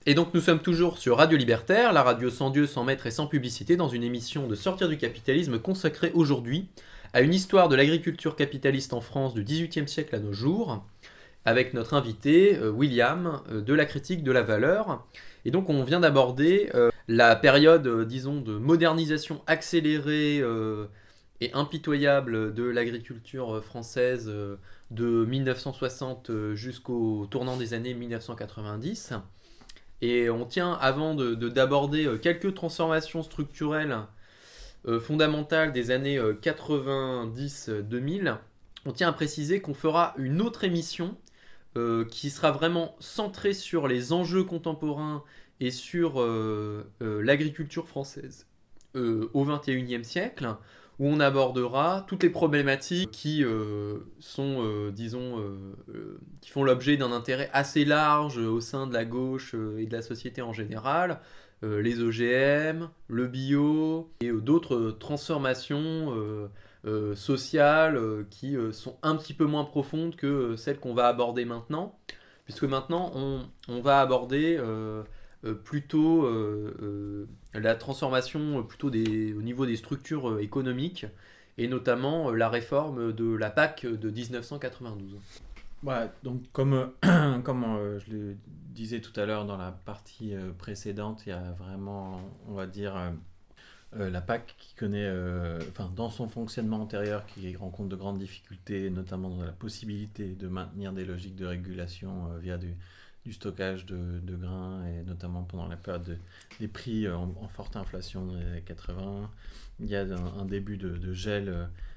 Et donc nous sommes toujours sur Radio Libertaire, la radio sans Dieu, sans maître et sans publicité, dans une émission de Sortir du capitalisme consacrée aujourd'hui à une histoire de l'agriculture capitaliste en France du XVIIIe siècle à nos jours, avec notre invité William de la critique de la valeur. Et donc on vient d'aborder la période, disons, de modernisation accélérée et impitoyable de l'agriculture française de 1960 jusqu'au tournant des années 1990. Et on tient, avant d'aborder quelques transformations structurelles fondamentales des années 90-2000, on tient à préciser qu'on fera une autre émission qui sera vraiment centrée sur les enjeux contemporains et sur l'agriculture française au XXIe siècle, où on abordera toutes les problématiques qui sont, disons, qui font l'objet d'un intérêt assez large au sein de la gauche et de la société en général, les OGM, le bio et d'autres transformations sociales qui sont un petit peu moins profondes que celles qu'on va aborder maintenant, puisque maintenant on va aborder plutôt la transformation au niveau des structures économiques et notamment la réforme de la PAC de 1992. Ouais, donc comme je le disais tout à l'heure dans la partie précédente, il y a vraiment, on va dire, la PAC qui connaît, dans son fonctionnement antérieur, qui rencontre de grandes difficultés, notamment dans la possibilité de maintenir des logiques de régulation via du stockage de grains, et notamment pendant la période des prix en forte inflation dans les années 80. Il y a un début de gel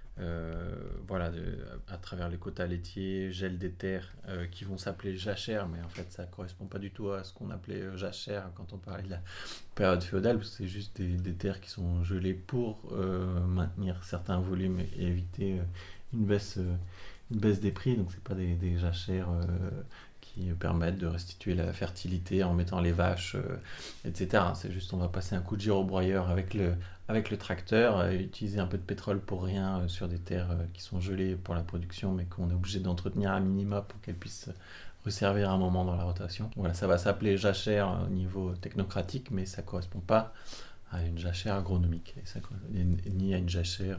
à travers les quotas laitiers, gel des terres qui vont s'appeler jachères, mais en fait ça ne correspond pas du tout à ce qu'on appelait jachères quand on parlait de la période féodale, parce que c'est juste des terres qui sont gelées pour maintenir certains volumes et éviter une baisse des prix. Donc c'est pas des jachères qui permettent de restituer la fertilité en mettant les vaches, etc. C'est juste on va passer un coup de gyrobroyeur avec le tracteur, utiliser un peu de pétrole pour rien sur des terres qui sont gelées pour la production, mais qu'on est obligé d'entretenir à minima pour qu'elles puissent resservir un moment dans la rotation. Voilà, ça va s'appeler jachère au niveau technocratique, mais ça ne correspond pas à une jachère agronomique, ni à une jachère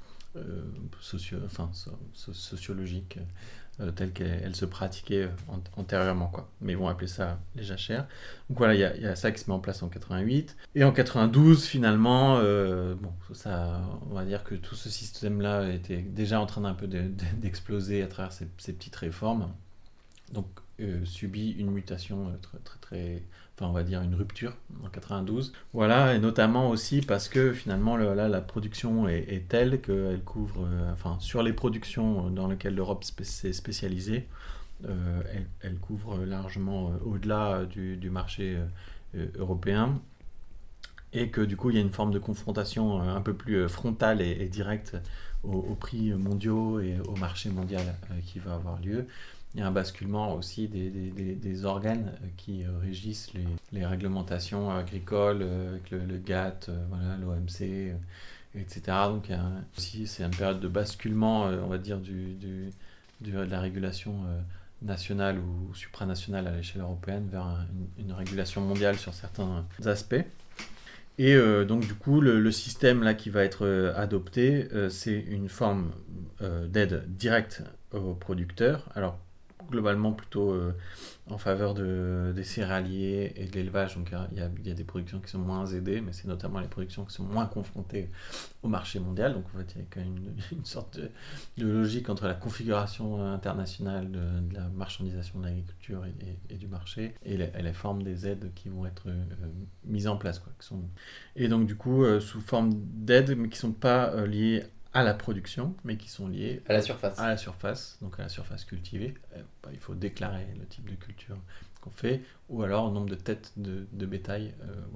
sociologique telle qu'elle se pratiquait antérieurement, quoi. Mais ils vont appeler ça les jachères. Donc voilà, il y a ça qui se met en place en 88. Et en 92, finalement, on va dire que tout ce système-là était déjà en train d'un peu d'exploser à travers ces petites réformes. Donc subit une mutation on va dire une rupture en 92. Voilà, et notamment aussi parce que finalement la production est telle qu'elle couvre, sur les productions dans lesquelles l'Europe s'est spécialisée, elle couvre largement au-delà du marché européen, et que du coup il y a une forme de confrontation un peu plus frontale et directe aux prix mondiaux et au marché mondial qui va avoir lieu. Il y a un basculement aussi des organes qui régissent les réglementations agricoles, avec le GATT, l'OMC, etc. Donc aussi, c'est une période de basculement, on va dire, de la régulation nationale ou supranationale à l'échelle européenne vers une régulation mondiale sur certains aspects. Et donc du coup, le système là qui va être adopté, c'est une forme d'aide directe aux producteurs. Alors globalement plutôt en faveur des céréaliers et de l'élevage. Donc il y a des productions qui sont moins aidées, mais c'est notamment les productions qui sont moins confrontées au marché mondial. Donc en fait, il y a quand même une sorte de logique entre la configuration internationale de la marchandisation de l'agriculture et du marché et les formes des aides qui vont être mises en place, quoi, Et donc du coup, sous forme d'aides, mais qui ne sont pas liées à la production, mais qui sont liées à la surface, donc à la surface cultivée. Il faut déclarer le type de culture qu'on fait, ou alors au nombre de têtes de bétail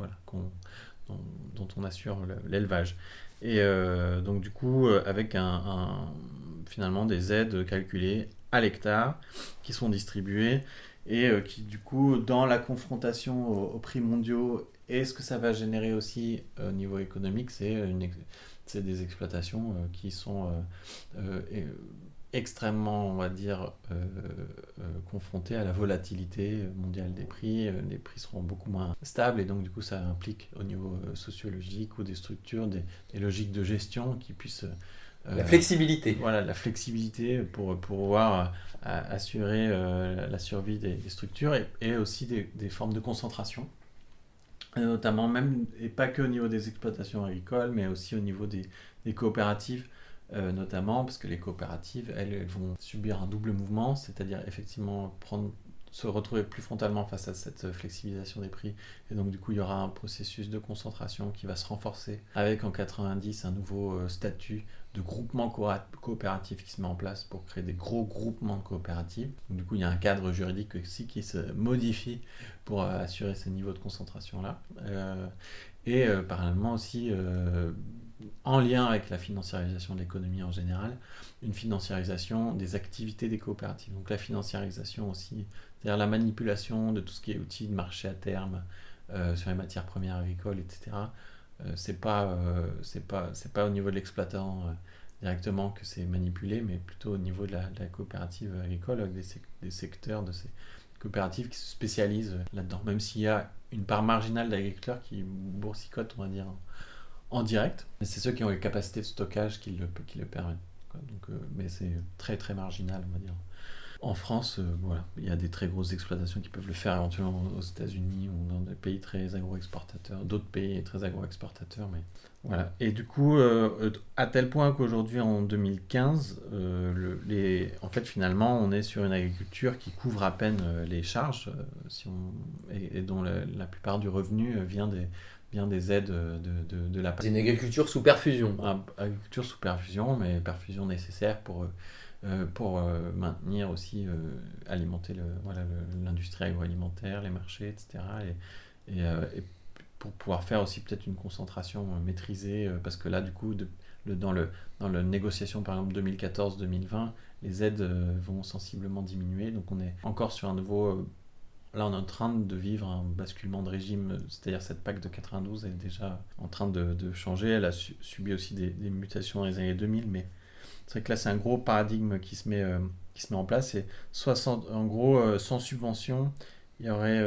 dont on assure l'élevage. Et donc du coup, avec finalement des aides calculées à l'hectare qui sont distribuées et qui du coup, dans la confrontation aux prix mondiaux, et ce que ça va générer aussi au niveau économique, c'est des exploitations qui sont extrêmement, on va dire, confronté à la volatilité mondiale des prix. Les prix seront beaucoup moins stables et donc du coup ça implique au niveau sociologique ou des structures, des logiques de gestion qui puissent... La flexibilité. Voilà, la flexibilité pour pouvoir assurer la survie des structures et aussi des formes de concentration. Notamment même, et pas que au niveau des exploitations agricoles, mais aussi au niveau des coopératives, notamment parce que les coopératives, elles vont subir un double mouvement, c'est-à-dire effectivement se retrouver plus frontalement face à cette flexibilisation des prix, et donc du coup il y aura un processus de concentration qui va se renforcer, avec en 90 un nouveau statut de groupement coopératif qui se met en place pour créer des gros groupements de coopératives. Donc, du coup il y a un cadre juridique aussi qui se modifie pour assurer ce niveau de concentration là, et parallèlement aussi en lien avec la financiarisation de l'économie en général, une financiarisation des activités des coopératives. Donc la financiarisation aussi, c'est-à-dire la manipulation de tout ce qui est outils de marché à terme sur les matières premières agricoles, etc. C'est pas au niveau de l'exploitant directement que c'est manipulé, mais plutôt au niveau de la coopérative agricole, avec des secteurs de ces coopératives qui se spécialisent là-dedans, même s'il y a une part marginale d'agriculteurs qui boursicotent, on va dire, en direct, mais c'est ceux qui ont les capacités de stockage qui le permettent. Donc, mais c'est très très marginal, on va dire. En France, voilà, il y a des très grosses exploitations qui peuvent le faire éventuellement aux États-Unis ou dans des pays très agro-exportateurs, d'autres pays très agro-exportateurs, mais voilà. Et du coup, à tel point qu'aujourd'hui, en 2015, en fait, finalement, on est sur une agriculture qui couvre à peine les charges, et dont la plupart du revenu vient des aides de la... C'est une agriculture sous perfusion. Agriculture sous perfusion, mais perfusion nécessaire pour maintenir aussi, alimenter l'industrie agroalimentaire, les marchés, etc. Et pour pouvoir faire aussi peut-être une concentration maîtrisée, parce que là, du coup, dans la négociation, par exemple, 2014-2020, les aides vont sensiblement diminuer. Donc on est encore sur un nouveau... Là, on est en train de vivre un basculement de régime, c'est-à-dire cette PAC de 92 est déjà en train de changer. Elle a subi aussi des mutations dans les années 2000, mais c'est vrai que là, c'est un gros paradigme qui se met en place. Et en gros, sans subvention, il y aurait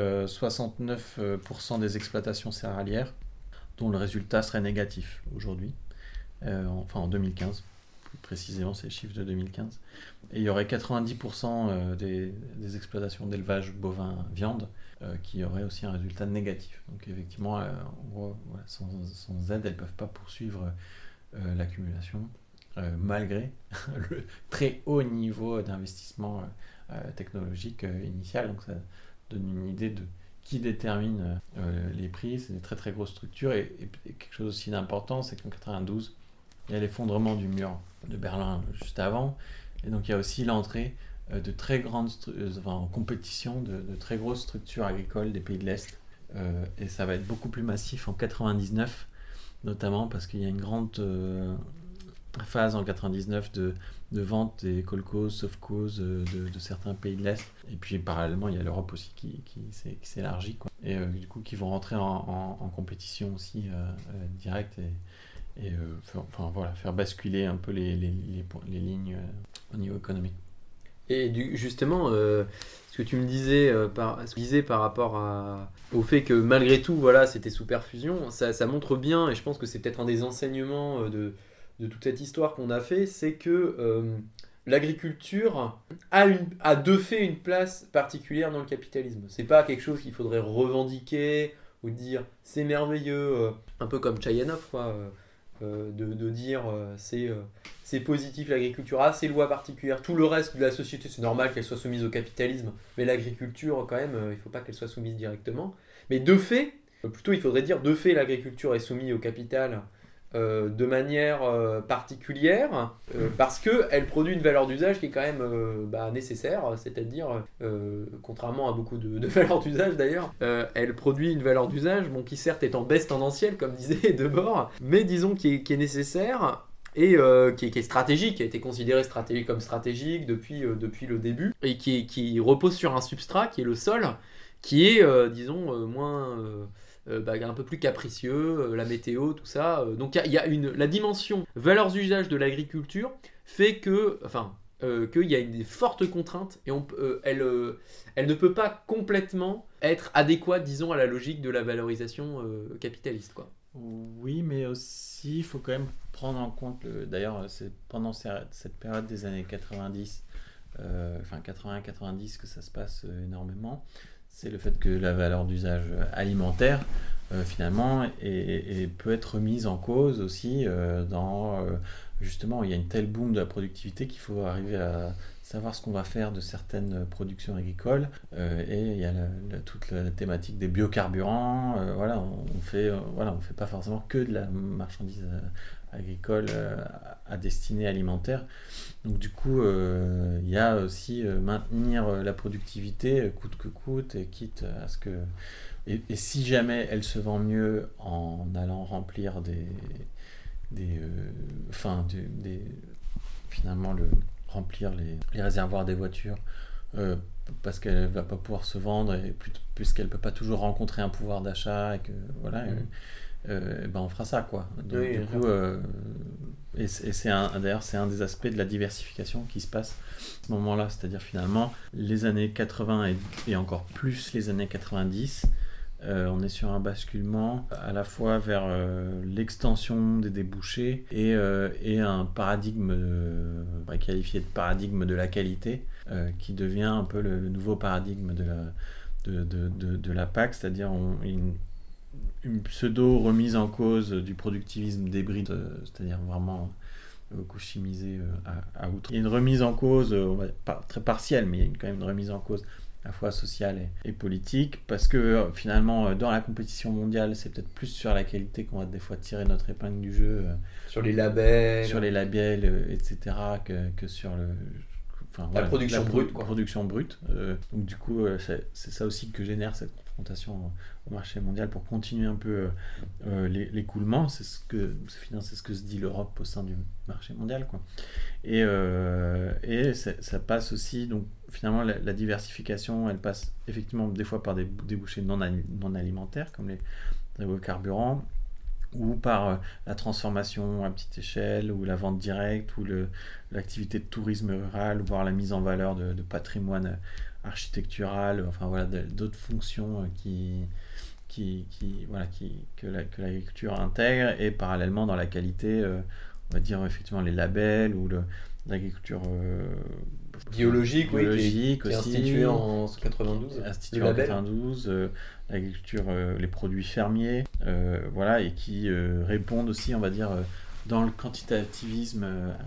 69% des exploitations céréalières dont le résultat serait négatif aujourd'hui, en 2015. Plus précisément, c'est les chiffres de 2015. Et il y aurait 90% des exploitations d'élevage bovin viande qui auraient aussi un résultat négatif. Donc effectivement, en gros, voilà, sans aide, elles ne peuvent pas poursuivre l'accumulation, malgré le très haut niveau d'investissement technologique initial. Donc ça donne une idée de qui détermine les prix. C'est des très très grosses structures. Et quelque chose aussi d'important, c'est qu'en 92, il y a l'effondrement du mur de Berlin juste avant, et donc il y a aussi l'entrée de très grandes en compétition de très grosses structures agricoles des pays de l'Est, et ça va être beaucoup plus massif en 99, notamment parce qu'il y a une grande phase en 99 de vente des kolkhozes, sovkhozes de certains pays de l'Est, et puis parallèlement il y a l'Europe aussi qui s'élargit, quoi. Et du coup qui vont rentrer en compétition aussi directe, et faire basculer un peu les lignes au niveau économique. Et justement, ce que tu me disais, par rapport au fait que malgré tout, voilà, c'était sous perfusion, ça montre bien, et je pense que c'est peut-être un des enseignements de toute cette histoire qu'on a fait, c'est que l'agriculture a de fait une place particulière dans le capitalisme. C'est pas quelque chose qu'il faudrait revendiquer ou dire c'est merveilleux, un peu comme Chayanov, quoi. De dire c'est positif l'agriculture, ces lois particulières, tout le reste de la société c'est normal qu'elle soit soumise au capitalisme, mais l'agriculture quand même il ne faut pas qu'elle soit soumise directement. Mais de fait, plutôt il faudrait dire de fait l'agriculture est soumise au capital de manière particulière parce qu'elle produit une valeur d'usage qui est quand même nécessaire, c'est-à-dire contrairement à beaucoup de valeurs d'usage d'ailleurs, elle produit une valeur d'usage qui certes est en baisse tendancielle comme disait Debord, mais disons qui est nécessaire et qui est stratégique, qui a été considéré comme stratégique depuis le début, et qui repose sur un substrat qui est le sol, qui est moins... un peu plus capricieux, la météo, tout ça. Donc il y a la dimension valeurs usages de l'agriculture fait que, qu'il y a des fortes contraintes et elle ne peut pas complètement être adéquate, disons, à la logique de la valorisation capitaliste, quoi. Oui, mais aussi, il faut quand même prendre en compte, d'ailleurs, c'est pendant cette période des années 90, enfin 80-90 que ça se passe énormément, c'est le fait que la valeur d'usage alimentaire, finalement, peut être remise en cause aussi justement, il y a une telle boom de la productivité qu'il faut arriver à savoir ce qu'on va faire de certaines productions agricoles. Et il y a toute la thématique des biocarburants. Voilà, on fait pas forcément que de la marchandise agricole à destinée alimentaire. Donc du coup, il y a aussi maintenir la productivité coûte que coûte, et quitte à ce que... Et si jamais elle se vend mieux en allant remplir finalement remplir les réservoirs des voitures, parce qu'elle va pas pouvoir se vendre, et puisqu'elle peut pas toujours rencontrer un pouvoir d'achat, et que voilà, ben on fera ça, quoi. Donc Oui, du coup, d'ailleurs c'est un des aspects de la diversification qui se passe à ce moment-là, c'est-à-dire finalement les années 80 et encore plus les années 90. On est sur un basculement à la fois vers l'extension des débouchés et un paradigme qualifié de paradigme de la qualité, qui devient un peu le nouveau paradigme de la PAC, c'est-à-dire une pseudo remise en cause du productivisme débridé, c'est-à-dire vraiment chimisé à outre. Il y a une remise en cause, pas très partielle, mais il y a quand même une remise en cause à la fois sociale et politique, parce que finalement dans la compétition mondiale, c'est peut-être plus sur la qualité qu'on va des fois tirer notre épingle du jeu, sur les labels, etc., que sur la production brute, quoi. Production brute. Donc du coup, c'est ça aussi que génère cette confrontation au marché mondial, pour continuer un peu l'écoulement. C'est ce que se dit l'Europe au sein du marché mondial, quoi. Et ça passe aussi, donc finalement la diversification, elle passe effectivement des fois par des débouchés non alimentaires, comme les carburants, ou par la transformation à petite échelle, ou la vente directe, ou l'activité de tourisme rural, voire la mise en valeur de patrimoine architectural, enfin voilà, d'autres fonctions que l'agriculture intègre. Et parallèlement dans la qualité, on va dire effectivement les labels, ou l'agriculture biologique, qui est instituée en 92. Instituée en 92, l'agriculture, les produits fermiers, voilà, et qui répondent aussi, on va dire, dans le quantitativisme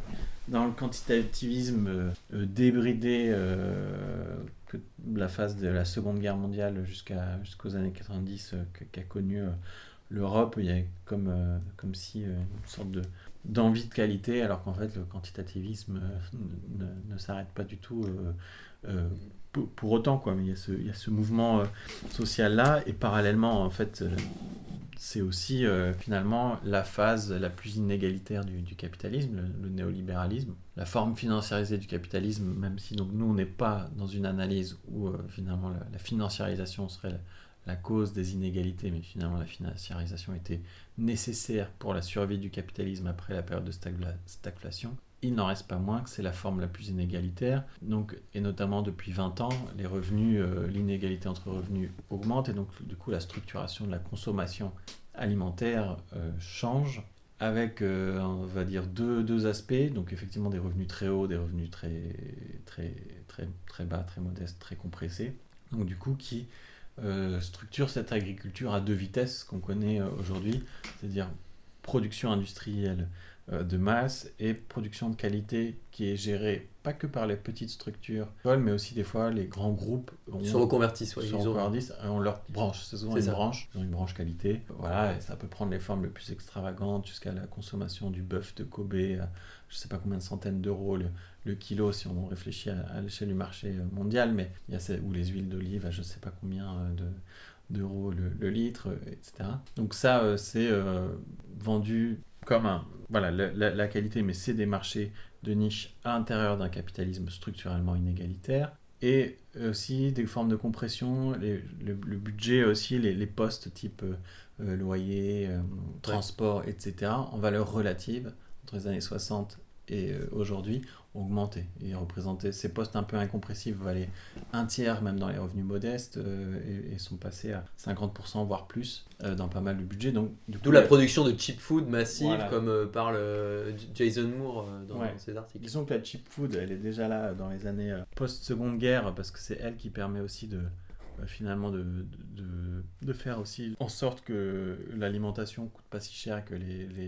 débridé que la phase de la Seconde Guerre mondiale jusqu'aux années 90 qu'a connu l'Europe. Il y a comme si une sorte d'envie de qualité, alors qu'en fait le quantitativisme ne s'arrête pas du tout pour autant, quoi. Mais il y a ce mouvement social là, et parallèlement en fait c'est aussi finalement la phase la plus inégalitaire du capitalisme, le néolibéralisme, la forme financiarisée du capitalisme, même si donc nous on n'est pas dans une analyse où finalement la financiarisation serait la cause des inégalités, mais finalement la financiarisation était nécessaire pour la survie du capitalisme après la période de stagflation. Il n'en reste pas moins que c'est la forme la plus inégalitaire, donc, et notamment depuis 20 ans, les revenus, l'inégalité entre revenus augmente, et donc du coup la structuration de la consommation alimentaire change, avec on va dire deux aspects, donc effectivement des revenus très hauts, des revenus très bas, très modestes, très compressés, donc du coup qui structure cette agriculture à deux vitesses qu'on connaît aujourd'hui, c'est-à-dire production industrielle de masse et production de qualité qui est gérée pas que par les petites structures, mais aussi des fois les grands groupes se reconvertissent, ont leur branche, c'est souvent branche, ils ont une branche qualité, voilà, et ça peut prendre les formes les plus extravagantes, jusqu'à la consommation du bœuf de Kobe à je sais pas combien de centaines d'euros le kilo, si on réfléchit à l'échelle du marché mondial, mais il y a ou les huiles d'olive à je sais pas combien d'euros le litre, etc. Donc ça c'est vendu comme la qualité, mais c'est des marchés de niche à l'intérieur d'un capitalisme structurellement inégalitaire, et aussi des formes de compression, le budget aussi, les postes type loyer, transport, etc., en valeur relative, entre les années 60 et aujourd'hui, augmenté et représenté. Ces postes un peu incompressibles valaient un tiers même dans les revenus modestes et sont passés à 50% voire plus dans pas mal de budgets. Donc, d'où la production de cheap food massive, voilà. Comme parle Jason Moore dans ses articles. Disons que la cheap food, elle est déjà là dans les années post-seconde guerre parce que c'est elle qui permet aussi finalement de faire aussi en sorte que l'alimentation coûte pas si cher, que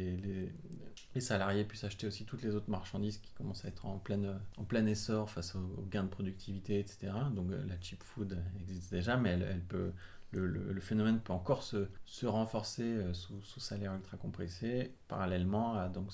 les salariés puissent acheter aussi toutes les autres marchandises qui commencent à être en plein essor face aux gains de productivité, etc. Donc la cheap food existe déjà, mais elle peut, le phénomène peut encore se renforcer sous salaire ultra compressé, parallèlement à donc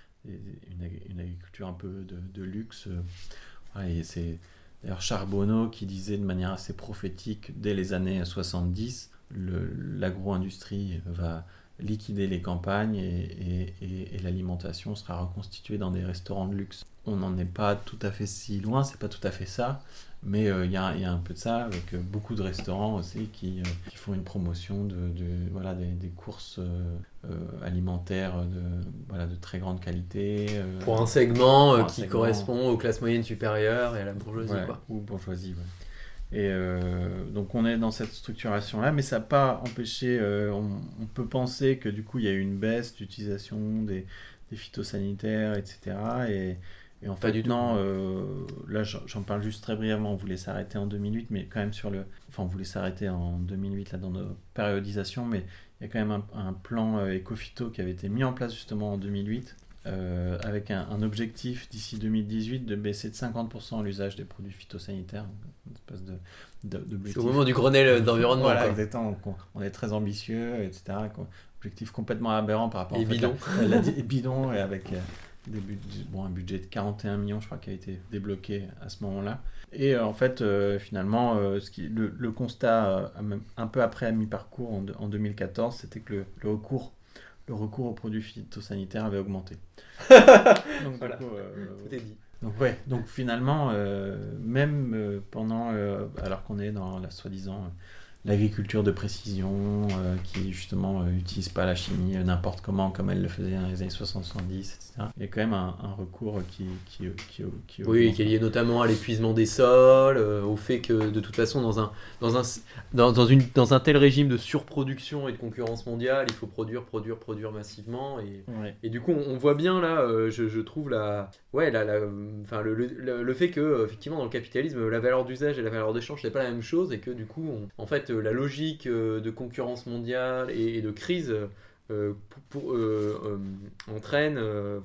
une agriculture un peu de luxe. Et c'est d'ailleurs Charbonneau qui disait de manière assez prophétique dès les années 70, l'agro-industrie va liquider les campagnes et l'alimentation sera reconstituée dans des restaurants de luxe. On n'en est pas tout à fait si loin, c'est pas tout à fait ça, mais il y a un peu de ça avec beaucoup de restaurants aussi qui font une promotion des courses alimentaires de très grande qualité. Pour un segment qui correspond aux classes moyennes supérieures et à la bourgeoisie. Ou bourgeoisie, Et donc on est dans cette structuration-là, mais ça n'a pas empêché, on peut penser que du coup il y a eu une baisse d'utilisation des phytosanitaires, etc. Et en fait, non, là j'en parle juste très brièvement, on voulait s'arrêter en 2008, mais quand même on voulait s'arrêter en 2008 là, dans nos périodisations, mais il y a quand même un plan éco-phyto qui avait été mis en place justement en 2008, avec un objectif d'ici 2018 de baisser de 50% l'usage des produits phytosanitaires, une espèce d'objectif. C'est au moment du Grenelle d'environnement. Voilà, exactement, on est très ambitieux, etc. Objectif complètement aberrant par rapport à bidon. Et bidon, et avec un budget de 41 millions, je crois, qui a été débloqué à ce moment-là. Et en fait, finalement, le constat, un peu après à mi-parcours, en 2014, c'était que le recours aux produits phytosanitaires avait augmenté. Donc voilà, tout est dit. Donc finalement, même pendant, alors qu'on est dans la soi-disant l'agriculture de précision, qui justement n'utilise pas la chimie n'importe comment, comme elle le faisait dans les années 60-70, etc. Il y a quand même un recours qui oui, qui est lié notamment à l'épuisement des sols, au fait que de toute façon dans un tel régime de surproduction et de concurrence mondiale, il faut produire massivement et du coup on voit bien là, je trouve le fait que effectivement dans le capitalisme la valeur d'usage et la valeur d'échange c'est pas la même chose et que du coup en fait la logique de concurrence mondiale et de crise entraîne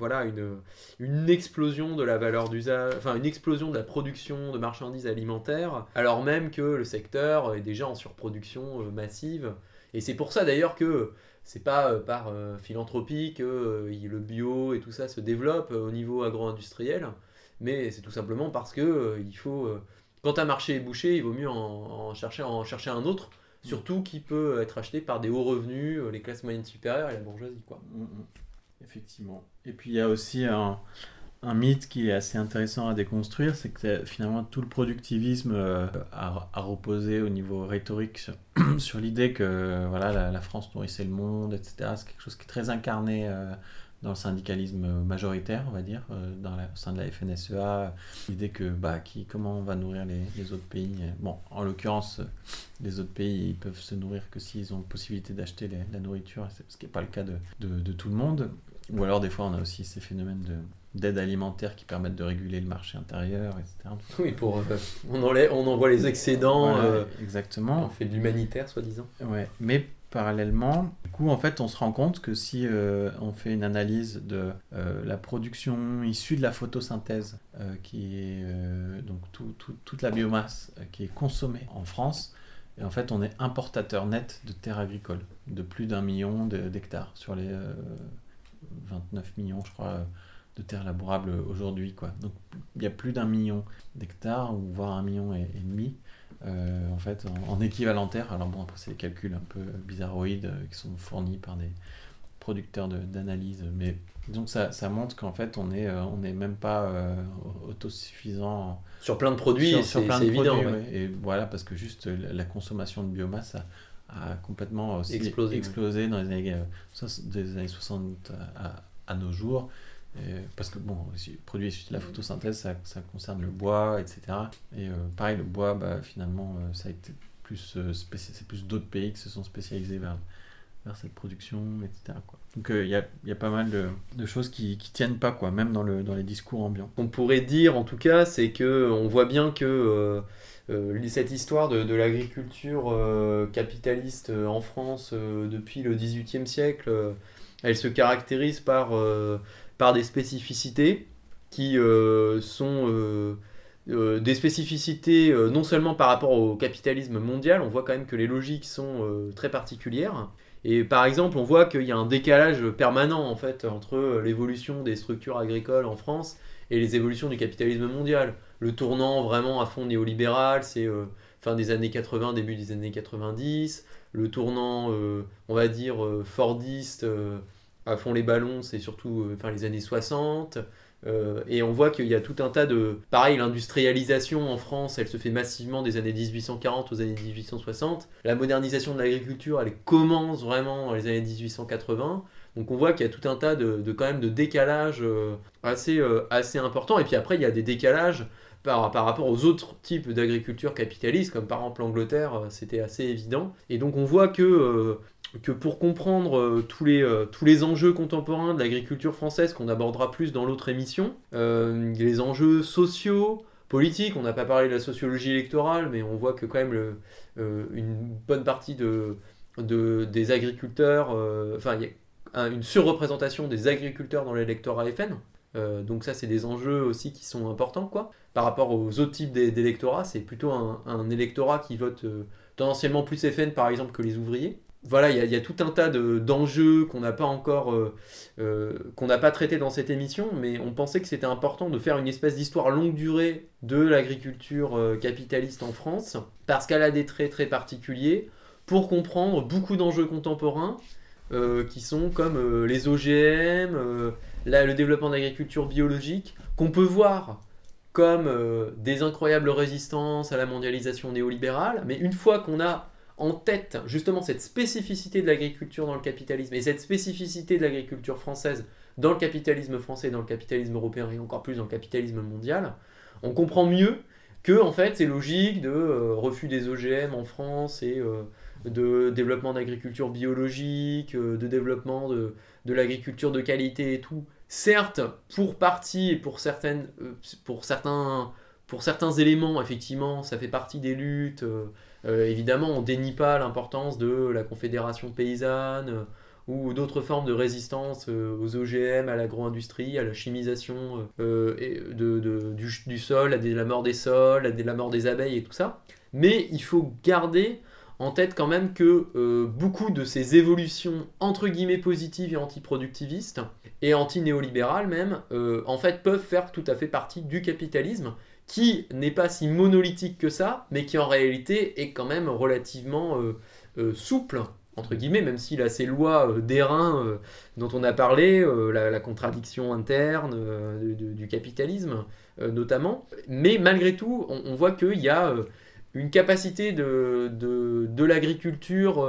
une explosion de la valeur d'usage, enfin une explosion de la production de marchandises alimentaires, alors même que le secteur est déjà en surproduction massive. Et c'est pour ça d'ailleurs que c'est pas par philanthropie que le bio et tout ça se développe au niveau agro-industriel, mais c'est tout simplement parce que il faut, quand un marché est bouché, il vaut mieux en chercher un autre. Surtout qui peut être acheté par des hauts revenus, les classes moyennes supérieures et la bourgeoisie, quoi. Effectivement. Et puis il y a aussi un mythe qui est assez intéressant à déconstruire, c'est que finalement tout le productivisme a reposé au niveau rhétorique sur l'idée que la France nourrissait le monde, etc. C'est quelque chose qui est très incarné dans le syndicalisme majoritaire, on va dire, au sein de la FNSEA, l'idée que comment on va nourrir les autres pays. Bon, en l'occurrence, les autres pays ils peuvent se nourrir que s'ils ont la possibilité d'acheter la nourriture, ce qui n'est pas le cas de tout le monde. Ou alors des fois on a aussi ces phénomènes d'aide alimentaire qui permettent de réguler le marché intérieur, etc. Oui, on envoie les excédents, exactement. On fait de l'humanitaire, soi-disant. Ouais, mais parallèlement, du coup, en fait, on se rend compte que si on fait une analyse de la production issue de la photosynthèse, qui est donc toute la biomasse qui est consommée en France, et en fait, on est importateur net de terres agricoles, de plus d'1 million d'hectares sur les 29 millions, je crois, de terres labourables aujourd'hui, quoi. Donc, il y a plus d'1 million d'hectares, ou voire 1,5 million en fait, en équivalent terre. Alors bon, après c'est des calculs un peu bizarroïdes qui sont fournis par des producteurs d'analyse, mais donc ça montre qu'en fait on est même pas autosuffisant sur plein de produits, c'est évident. Produits, ouais. Et voilà, parce que juste la consommation de biomasse a complètement aussi explosé dans les années 60 à nos jours. Parce que bon, les produits issus de la photosynthèse, ça concerne le bois, etc. Et pareil, le bois, finalement, ça a été c'est plus d'autres pays qui se sont spécialisés vers cette production, etc. quoi. Donc il y a pas mal de choses qui tiennent pas, quoi, même dans les discours ambiants. On pourrait dire, en tout cas, c'est que on voit bien que cette histoire de l'agriculture capitaliste en France depuis le XVIIIe siècle, elle se caractérise par des spécificités qui sont des spécificités non seulement par rapport au capitalisme mondial, on voit quand même que les logiques sont très particulières. Et par exemple, on voit qu'il y a un décalage permanent en fait entre l'évolution des structures agricoles en France et les évolutions du capitalisme mondial. Le tournant vraiment à fond néolibéral, c'est fin des années 80, début des années 90. Le tournant, on va dire, fordiste, à fond les ballons, c'est surtout fin les années 60. Et on voit qu'il y a tout un tas de... Pareil, l'industrialisation en France, elle se fait massivement des années 1840 aux années 1860. La modernisation de l'agriculture, elle commence vraiment dans les années 1880. Donc on voit qu'il y a tout un tas quand même de décalages assez importants. Et puis après, il y a des décalages par rapport aux autres types d'agriculture capitaliste, comme par exemple l'Angleterre, c'était assez évident. Et donc on voit que pour comprendre tous les enjeux contemporains de l'agriculture française, qu'on abordera plus dans l'autre émission, les enjeux sociaux, politiques, on n'a pas parlé de la sociologie électorale, mais on voit que quand même une bonne partie des agriculteurs, il y a une surreprésentation des agriculteurs dans l'électorat FN. Donc ça, c'est des enjeux aussi qui sont importants, quoi. Par rapport aux autres types d'électorats, c'est plutôt un électorat qui vote tendanciellement plus FN, par exemple, que les ouvriers. Voilà, il y a tout un tas d'enjeux qu'on n'a pas encore, qu'on n'a pas traités dans cette émission, mais on pensait que c'était important de faire une espèce d'histoire longue durée de l'agriculture capitaliste en France, parce qu'elle a des traits très particuliers, pour comprendre beaucoup d'enjeux contemporains, qui sont comme les OGM, le développement de l'agriculture biologique, qu'on peut voir comme des incroyables résistances à la mondialisation néolibérale, mais une fois qu'on a en tête justement cette spécificité de l'agriculture dans le capitalisme et cette spécificité de l'agriculture française dans le capitalisme français, dans le capitalisme européen et encore plus dans le capitalisme mondial, on comprend mieux que en fait c'est logique de refus des OGM en France et de développement d'agriculture biologique, de développement de l'agriculture de qualité et tout. Certes, pour partie et pour certains éléments, effectivement, ça fait partie des luttes. Évidemment, on ne dénie pas l'importance de la confédération paysanne ou d'autres formes de résistance aux OGM, à l'agro-industrie, à la chimisation du sol, à la mort des sols, à la mort des abeilles et tout ça. Mais il faut garder en tête quand même que beaucoup de ces évolutions entre guillemets positives et antiproductivistes et anti-néolibérales même, en fait peuvent faire tout à fait partie du capitalisme qui n'est pas si monolithique que ça, mais qui en réalité est quand même relativement souple, entre guillemets, même s'il a ces lois d'airain dont on a parlé, la contradiction interne du capitalisme notamment. Mais malgré tout, on voit qu'il y a une capacité de l'agriculture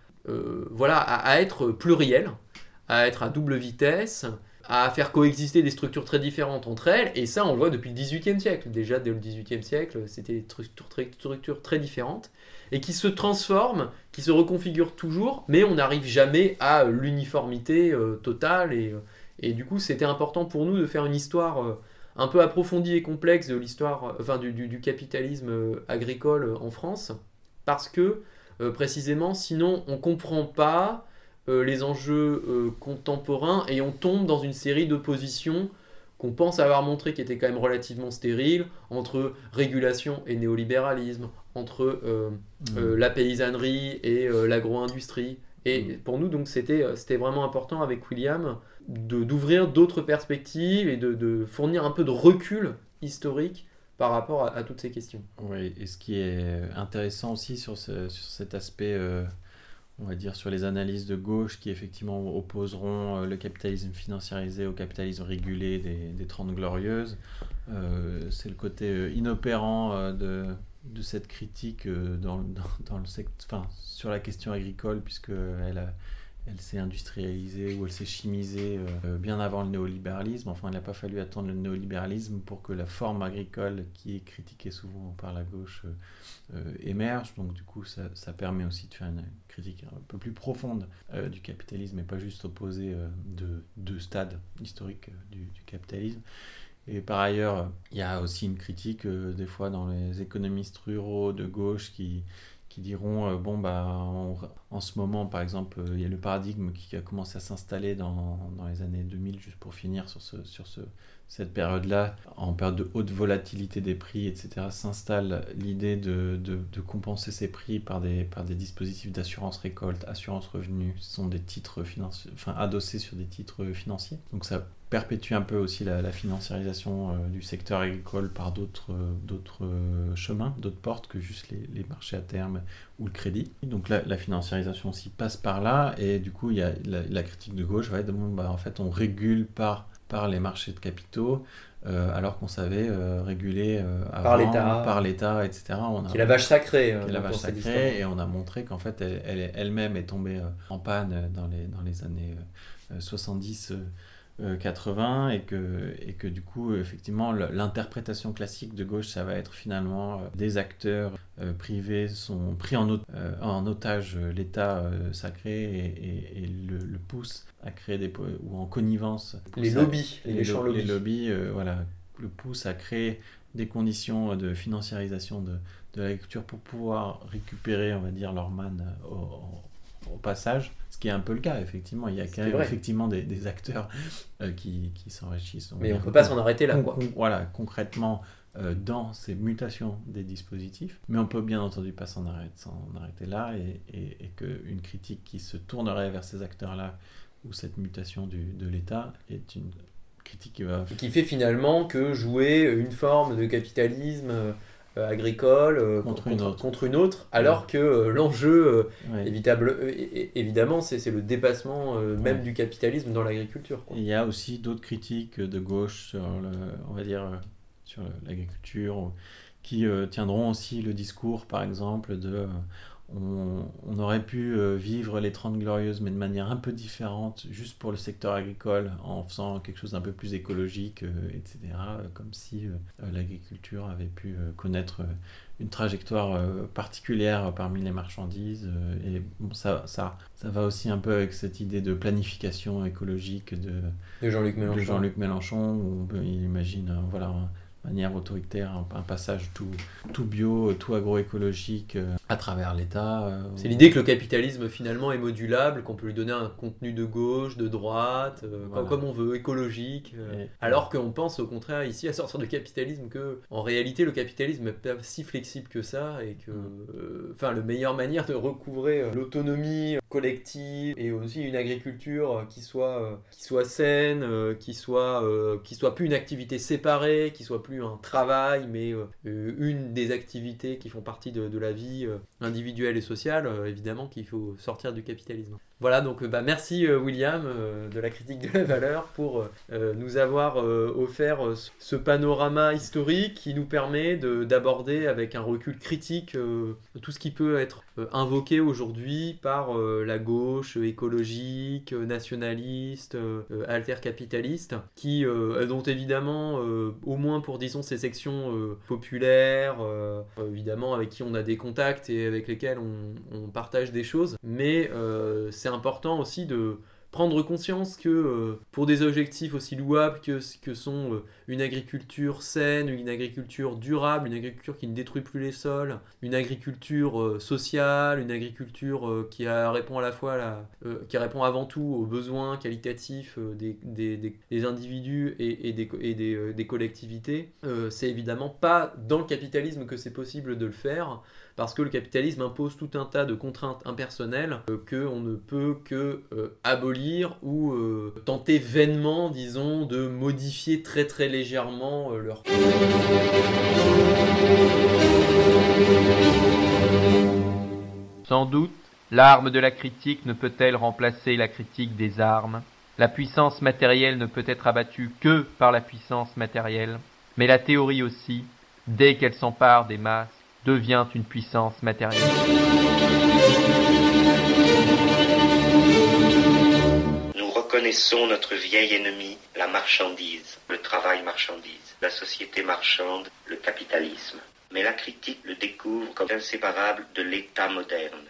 à être plurielle, à être à double vitesse, à faire coexister des structures très différentes entre elles, et ça on le voit depuis le XVIIIe siècle. Déjà dès le XVIIIe siècle, c'était des structures très différentes, et qui se transforment, qui se reconfigurent toujours, mais on n'arrive jamais à l'uniformité totale, et du coup c'était important pour nous de faire une histoire un peu approfondie et complexe de l'histoire, du capitalisme agricole en France, parce que précisément sinon on ne comprend pas les enjeux contemporains et on tombe dans une série d'oppositions qu'on pense avoir montré qui étaient quand même relativement stériles entre régulation et néolibéralisme, entre la paysannerie et l'agro-industrie. Et pour nous, donc, c'était vraiment important avec William d'ouvrir d'autres perspectives et de fournir un peu de recul historique par rapport à toutes ces questions. Oui, et ce qui est intéressant aussi sur cet aspect, on va dire sur les analyses de gauche qui effectivement opposeront le capitalisme financiarisé au capitalisme régulé des 30 Glorieuses, c'est le côté inopérant de cette critique sur la question agricole, puisqu'elle elle s'est industrialisée ou elle s'est chimisée bien avant le néolibéralisme. Enfin, il n'a pas fallu attendre le néolibéralisme pour que la forme agricole, qui est critiquée souvent par la gauche, émerge. Donc du coup, ça permet aussi de faire une critique un peu plus profonde du capitalisme et pas juste opposer deux stades historiques du capitalisme. Et par ailleurs, il y a aussi une critique des fois dans les économistes ruraux de gauche qui diront en ce moment, par exemple, il y a le paradigme qui a commencé à s'installer dans les années 2000, juste pour finir sur cette période-là, en période de haute volatilité des prix, etc., s'installe l'idée de compenser ces prix par des dispositifs d'assurance récolte, assurance revenu. Ce sont des titres financiers, adossés sur des titres financiers. Donc ça perpétue un peu aussi la financiarisation du secteur agricole par d'autres chemins, d'autres portes que juste les marchés à terme ou le crédit. Donc la financiarisation aussi passe par là, et du coup il y a la critique de gauche va être en fait on régule par les marchés de capitaux, alors qu'on savait réguler avant, par l'État, etc. Qui est la vache sacrée. Et on a montré qu'en fait elle-même est tombée en panne dans les années 70 80, et que du coup effectivement l'interprétation classique de gauche, ça va être finalement des acteurs privés sont pris en otage l'État sacré et le pousse à créer ou en connivence les lobbies, les méchants lobbies. Les lobbies le pousse à créer des conditions de financiarisation de l'agriculture pour pouvoir récupérer, on va dire, leur manne au passage, ce qui est un peu le cas, effectivement. Il y a quand même effectivement des acteurs qui s'enrichissent. Mais on ne peut pas s'en arrêter là. Concrètement, dans ces mutations des dispositifs, mais on peut bien entendu pas s'en arrêter là, et qu'une critique qui se tournerait vers ces acteurs-là, ou cette mutation de l'État, est une critique qui fait finalement que jouer une forme de capitalisme agricole contre une autre, alors que l'enjeu évidemment c'est le dépassement même du capitalisme dans l'agriculture. Il y a aussi d'autres critiques de gauche sur sur l'agriculture qui tiendront aussi le discours, par exemple, de on aurait pu vivre les 30 Glorieuses, mais de manière un peu différente, juste pour le secteur agricole, en faisant quelque chose d'un peu plus écologique, etc. Comme si l'agriculture avait pu connaître une trajectoire particulière parmi les marchandises. Et bon, ça va aussi un peu avec cette idée de planification écologique de Jean-Luc Mélenchon, où il imagine manière autoritaire, un passage tout bio, tout agroécologique à travers l'État. C'est l'idée que le capitalisme finalement est modulable, qu'on peut lui donner un contenu de gauche, de droite, comme on veut, écologique, alors qu'on pense au contraire ici à sortir du capitalisme que en réalité le capitalisme n'est pas si flexible que ça, et que la meilleure manière de recouvrer l'autonomie collective et aussi une agriculture qui soit saine, qui soit plus une activité séparée, qui soit plus un travail, mais une des activités qui font partie de la vie individuelle et sociale, évidemment qu'il faut sortir du capitalisme. Voilà, donc merci William de la critique de la valeur pour nous avoir offert ce panorama historique qui nous permet d'aborder avec un recul critique tout ce qui peut être invoqué aujourd'hui par la gauche écologique, nationaliste, altercapitaliste, dont évidemment, au moins pour disons ces sections populaires, évidemment avec qui on a des contacts et avec lesquels on partage des choses, mais c'est important aussi de prendre conscience que pour des objectifs aussi louables que sont une agriculture saine, une agriculture durable, une agriculture qui ne détruit plus les sols, une agriculture sociale, une agriculture qui répond à la fois qui répond avant tout aux besoins qualitatifs des individus et des collectivités, c'est évidemment pas dans le capitalisme que c'est possible de le faire, parce que le capitalisme impose tout un tas de contraintes impersonnelles qu'on ne peut que abolir ou tenter vainement, disons, de modifier très très légèrement leur cours. Sans doute, l'arme de la critique ne peut-elle remplacer la critique des armes. La puissance matérielle ne peut être abattue que par la puissance matérielle, mais la théorie aussi, dès qu'elle s'empare des masses, devient une puissance matérielle. reconnaissons notre vieil ennemi, la marchandise, le travail marchandise, la société marchande, le capitalisme. Mais la critique le découvre comme inséparable de l'État moderne.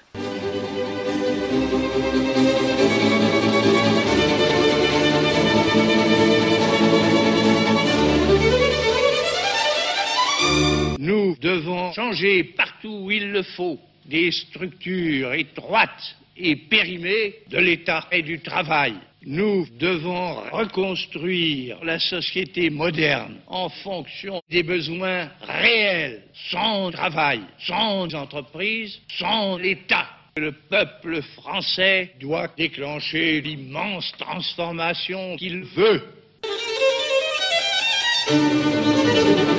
Nous devons changer partout où il le faut des structures étroites et périmées de l'État et du travail. Nous devons reconstruire la société moderne en fonction des besoins réels, sans travail, sans entreprise, sans l'État. Le peuple français doit déclencher l'immense transformation qu'il veut.